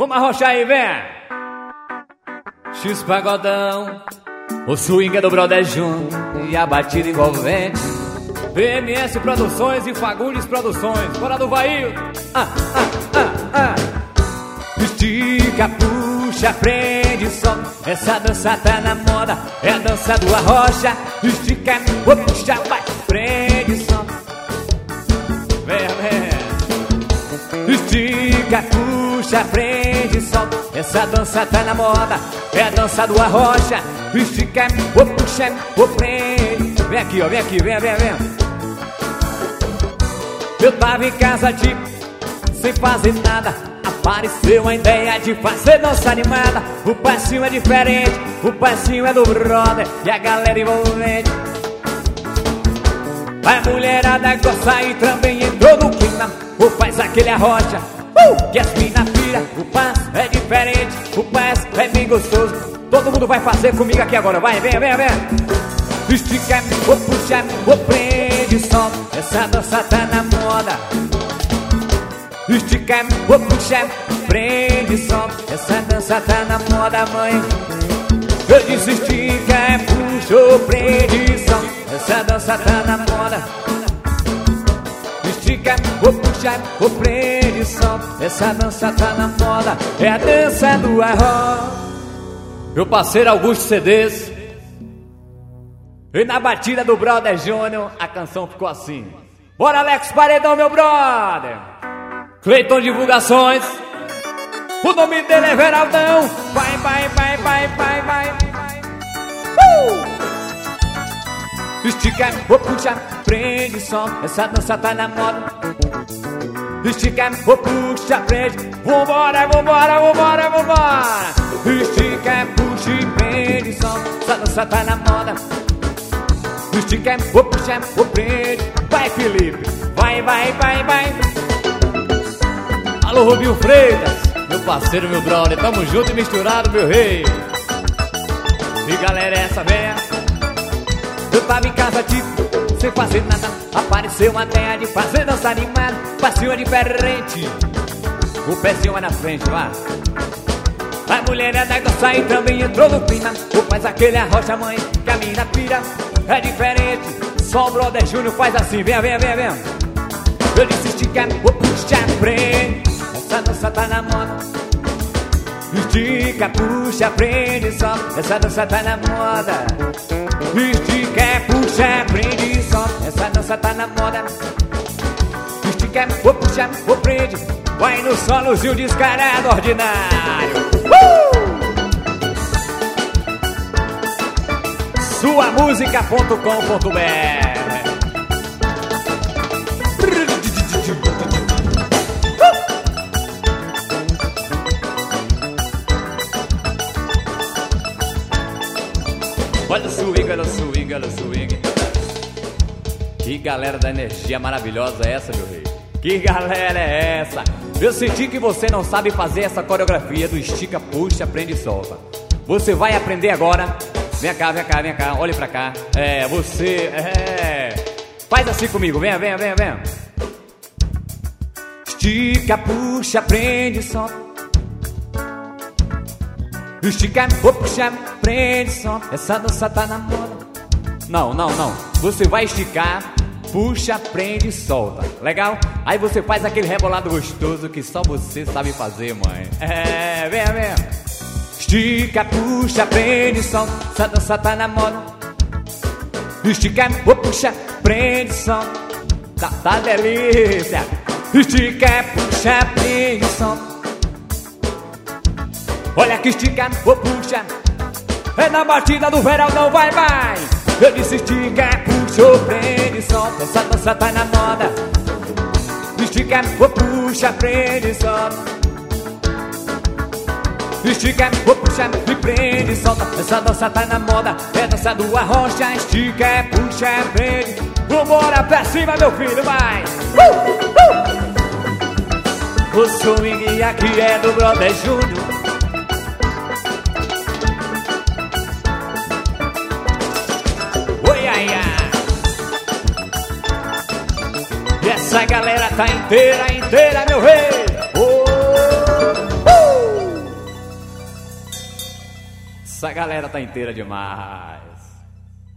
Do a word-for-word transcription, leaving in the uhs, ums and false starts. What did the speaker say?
Vamos arrochar aí, vem! X-Pagodão, o swing é do Brother Júnior e a batida envolvente. B M S Produções e Fagulhos Produções. Bora do Vail. Ah, ah, ah, ah. Estica, puxa, prende, solta. Essa dança tá na moda, é a dança do arrocha. Estica, puxa, vai, prende, solta. Vem, vem. Estica, puxa, prende, solta. Essa dança tá na moda, é a dança do arrocha. Estica, puxa, prende. Vem aqui, ó, vem aqui, vem, vem, vem. Eu tava em casa, tipo, sem fazer nada. Apareceu a ideia de fazer dança animada. O passinho é diferente, o passinho é do brother e a galera envolvente. A mulherada gosta e também entrou no clima. O faz aquele arrocha, uh, que as mina pira. O passo é diferente, o passo é bem gostoso. Todo mundo vai fazer comigo aqui agora, vai, vem, vem, vem. Estica, vou puxar, vou prende, solta. Essa dança tá na moda. Estica, vou puxar, prende, solta. Essa dança tá na moda, mãe. Eu disse estica, puxa, prende, solta. Essa dança tá na moda. Estica, vou puxar, vou prende, solta. Essa dança tá na moda. É a dança do arroz. Meu parceiro Augusto C Ds. E na batida do Brother Júnior, a canção ficou assim. Bora, Alex Paredão, meu brother. Cleiton Divulgações. O nome dele é Veraldão. Vai, vai, vai, vai, vai, vai. Uh! Estica, vou puxar, prende, som. Essa dança tá na moda. Estica, vou puxar, prende. Vambora, vambora, vambora, vambora. Estica, puxa e prende, som. Essa dança tá na moda. Estica, vou puxar, vou prende. Vai, Felipe, vai, vai, vai, vai. Alô, Rubinho Freitas, meu parceiro, meu brother. Tamo junto e misturado, meu rei. E galera, essa véia. Eu tava em casa, tipo, sem fazer nada. Apareceu uma ideia de fazer dança animada. Passinho é diferente, o pezinho é na frente, vai. A mulherada gosta e também entrou no clima. O faz aquele arrocha, mãe, que a mina pira. É diferente, só o Brother Júnior faz assim. Vem, vem, vem, vem. Eu disse estica, vou puxar, prende. Essa dança tá na moda. Estica, puxa, prende, só. Essa dança tá na moda. Estica, puxa, prende, só. Essa dança tá na moda. Estica, vou puxar, vou prende. Vai no solozinho descarado, ordinário. Uh! Sua música ponto com ponto b r. Olha o swing, olha o swing, olha o swing. Que galera da energia maravilhosa é essa, meu rei? Que galera é essa? Eu senti que você não sabe fazer essa coreografia do estica, puxa, prende e solta. Você vai aprender agora. Vem cá, vem cá, vem cá, olhe pra cá. É, você, é. Faz assim comigo, venha, venha, venha, venha. Estica, puxa, prende, solta. Estica, vou puxar, prende, solta. Essa dança tá na moda. Não, não, não. Você vai esticar, puxa, prende e solta. Legal? Aí você faz aquele rebolado gostoso que só você sabe fazer, mãe. É, venha, venha. Estica, puxa, prende, solta. Essa dança tá na moda. Estica, vou puxar, prende, solta. Tá, tá delícia. Estica, puxa, prende, solta. Olha que estica, vou puxar. É na batida do Veraldão, vai, vai. Eu disse estica, puxa, prende, solta. Essa dança tá na moda. Estica, vou puxar, prende, solta. Estica, vou puxar e prende, solta. Essa dança tá na moda. É dança do arrocha. Estica, puxa, prende. Vambora pra cima, meu filho, vai. uh, uh. O swing aqui é do Brother Júnior. Oi, ai, ai. E essa galera tá inteira, inteira, meu rei. oh, uh. Essa galera tá inteira demais.